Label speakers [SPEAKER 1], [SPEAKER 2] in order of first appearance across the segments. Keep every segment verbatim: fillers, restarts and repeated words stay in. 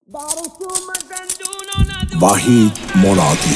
[SPEAKER 1] وحید مرادی.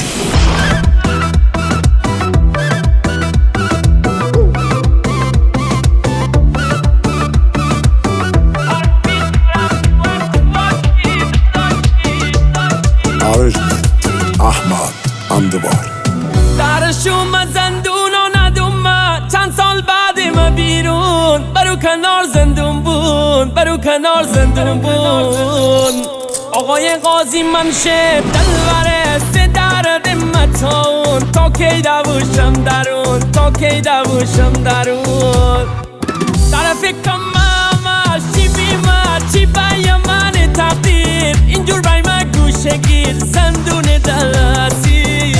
[SPEAKER 1] احمد اندوار.
[SPEAKER 2] درش اومد زندون و ندوم چند سال بعدیم بیرون، برو کنار زندون بود، برو کنار زندون بود. آقای قاضی منشه دلوره سه درد متاون، تا کی دوشم درون، تا کی دوشم درون. طرف کمم چی بیمه چی بیم من تقدیر، اینجور بای من گوشه گیر زندون دلسیر.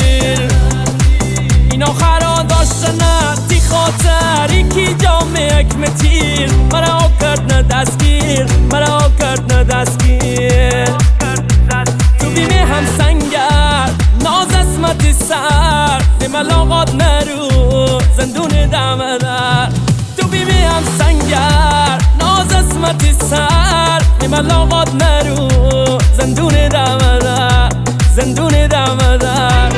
[SPEAKER 2] این آخرا داشتنه تی خاطر یکی جامعه اکم تیر، مرا کرد نه دستگیر، مرا کرد نه دستگیر. تو بیمه هم سنگر ناز اسمت سر نملاقات نرو زندون دم در. تو بیمه هم سنگر ناز اسمت سر نملاقات نرو زندون دم در، زندون دم در.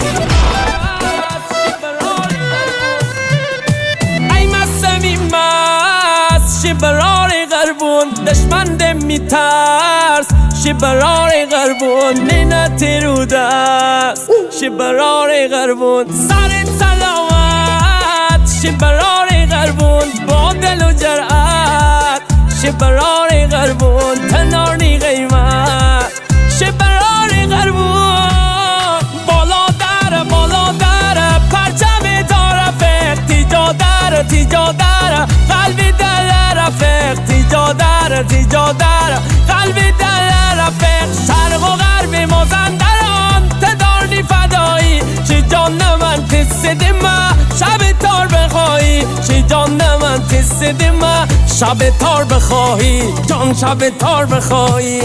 [SPEAKER 2] شبرار غربون دشمن میترس، شبرار غربون نینت رو دست، شبرار غربون سر سلامت، شبرار غربون با دل و جرأت، شبرار غربون تنارنی قیمت، شبرار غربون بالا در بالا در پرچم طرف تیجا در تیجا در قلبی دل رفیق تیجا در تیجا در قلبی دل رفیق. شرق و غرب مازندران تدارنی فدایی، چی جان من تسد ما شب تار بخواهی، چی جان من تسد ما شب تار بخواهی، جان شب تار بخواهی.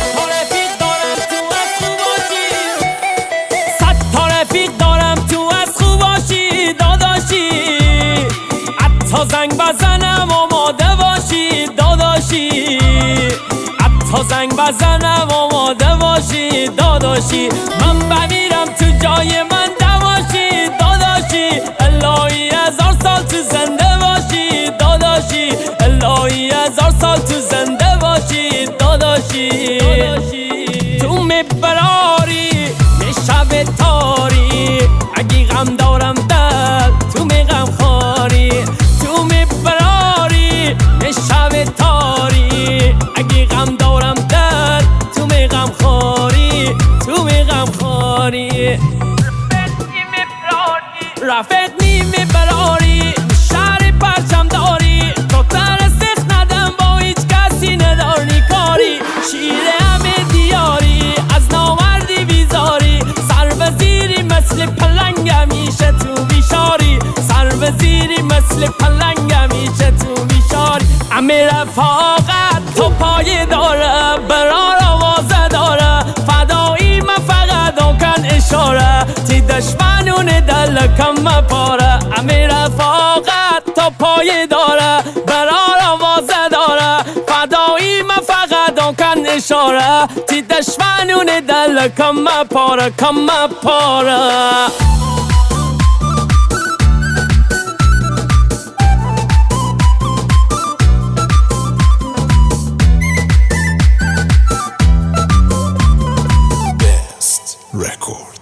[SPEAKER 2] صد تا رفیق دارم تو از خوباشی داداشی، حتی زنگ بزنم آماده باشی داداشی، حتی زنگ بزنم آماده باشی داداشی. من بمیرم تو جای من دواشی داداشی، الهی هزار سال تو زنده باشی داداشی، الهی هزار سال تو زنده باشی داداشی. تو میبراری می شب تاری، اگه غم دارم دل تو می غم خاری، تو میبراری می شب تاری، اگه غم دارم دل تو می غم خاری، تو می غم خاری. رفت نیمه براری شهر پرچم داری، تو ترسخ ندم با هیچ کسی ندارنی کاری. شیر همه دیاری از نامردی بیزاری، سر و زیری مثل پلنگ همیشه تو بیشاری، سر و زیری مثل پلنگ همیشه تو بیشاری. همه رفاقت تو پایه داره، برار آوازه داره، فدایی من فقط آکن اشاره، تی دشمنون دل کم پاره. همه رفاقت تو پایه داره، برار آوازه داره، فدایی من فقط آکن اشاره، تی دشمنون دل کم پاره کم پاره.
[SPEAKER 1] Record.